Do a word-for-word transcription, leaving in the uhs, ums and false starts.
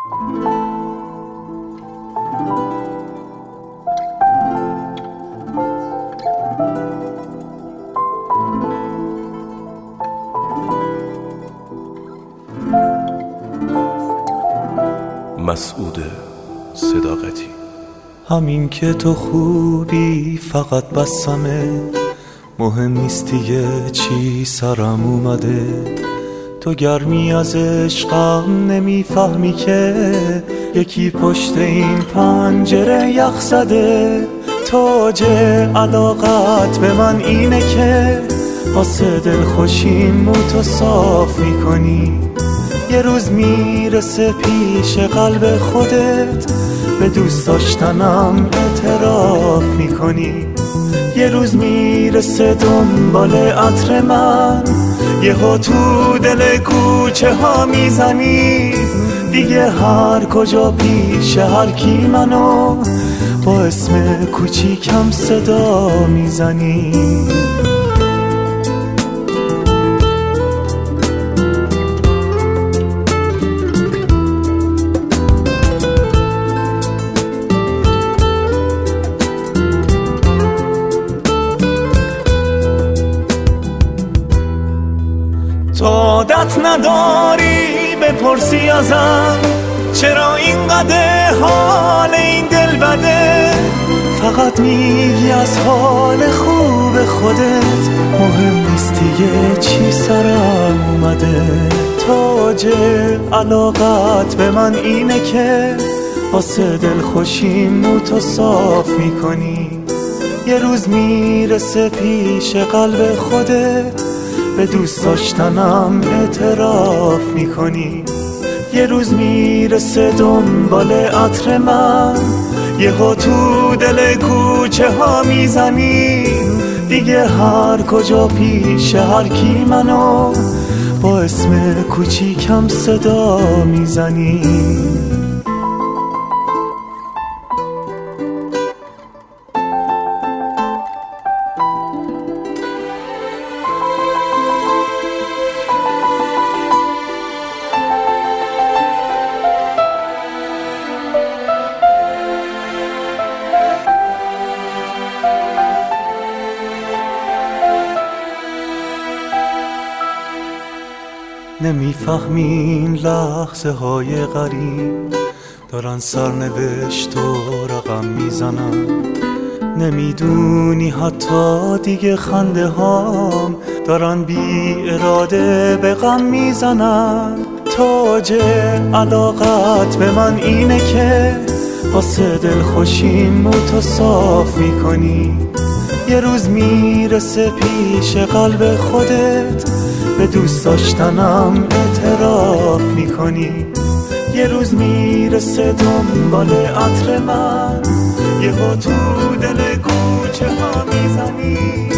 مسعود صداقتی. همین که تو خوبی فقط بسمه، مهم نیست دیگه چی سرم اومده. تو گرمی از عشقم نمیفهمی که یکی پشت این پنجره یخ زده. تاج علاقت به من اینه که واسه دل خوشیم تو صاف میکنی. یه روز میرسه پیش قلب خودت به دوست داشتنم اعتراف میکنی. یه روز میرسه دنبال عطر من، یهو تو دل کوچه ها میزنی. دیگه هر کجا پیش هر کی منو با اسم کوچیکم صدا میزنی. تو عادت نداری بپرسی ازم چرا اینقدر حال این دل بده. فقط میگی از حال خوب خودت، مهم نیست دیگه چی سرم اومده. تاج علاقت به من اینه که واسه دل خوشیم تو صاف میکنی. یه روز میرسه پیش قلب خودت به دوست داشتنم اعتراف میکنی. یه روز میرسه دنبال عطر من، یهو تو دل کوچه ها میزنی. دیگه هر کجا پیش هر کی منو با اسم کوچیکم صدا میزنی. نمیفهمین لحظه های غریب دارن سرنوشت و رقم میزنن. نمیدونی حتی دیگه خنده هام دارن بی اراده به غم میزنن. تاج علاقت به من اینه که واسه دل خوشیم تو صاف میکنی. یه روز میرسه پیش قلب خودت به دوست داشتنم اعتراف میکنی. یه روز میرسه دنبال عطر من، یهو تو دل کوچه ها میزنی.